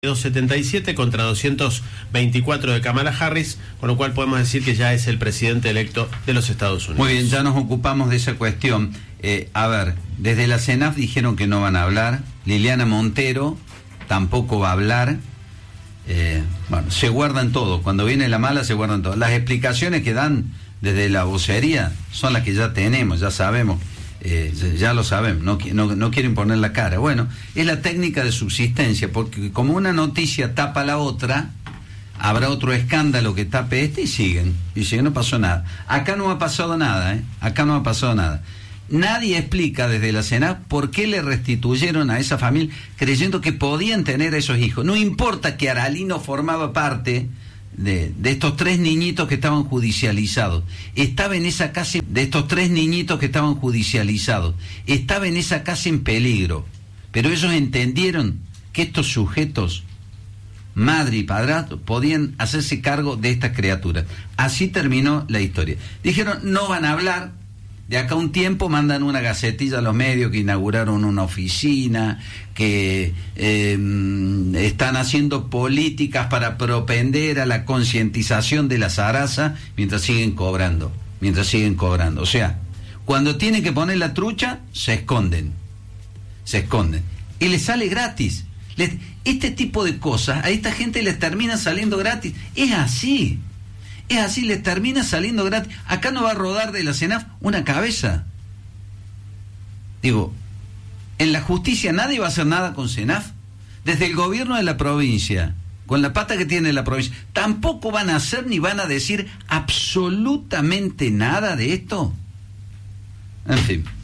277 contra 224 de Kamala Harris, con lo cual podemos decir que ya es el presidente electo de los Estados Unidos. Muy bien, ya nos ocupamos de esa cuestión. A ver, desde la CENAF dijeron que no van a hablar, Liliana Montero tampoco va a hablar. Bueno, se guardan todo, cuando viene la mala se guardan todo. Las explicaciones que dan desde la vocería son las que ya tenemos, ya sabemos. Ya lo sabemos, no quieren poner la cara. Bueno, es la técnica de subsistencia, porque como una noticia tapa la otra, habrá otro escándalo que tape este y siguen, no pasó nada. Acá no ha pasado nada, acá no ha pasado nada. Nadie explica desde la CENAF por qué le restituyeron a esa familia creyendo que podían tener a esos hijos. No importa que Aralino formaba parte de estos tres niñitos que estaban judicializados, estaba en esa casa, estaba en esa casa en peligro, pero ellos entendieron que estos sujetos, madre y padrastro, podían hacerse cargo de estas criaturas. Así terminó la historia. Dijeron, no van a hablar. De acá a un tiempo mandan una gacetilla a los medios que inauguraron una oficina, que están haciendo políticas para propender a la concientización de la zaraza mientras siguen cobrando. O sea, cuando tienen que poner la trucha, se esconden. Y les sale gratis. Este tipo de cosas a esta gente les termina saliendo gratis. Es así, les termina saliendo gratis. Acá no va a rodar de la CENAF una cabeza. Digo, en la justicia nadie va a hacer nada con CENAF. Desde el gobierno de la provincia, con la pata que tiene la provincia, tampoco van a hacer ni van a decir absolutamente nada de esto. En fin.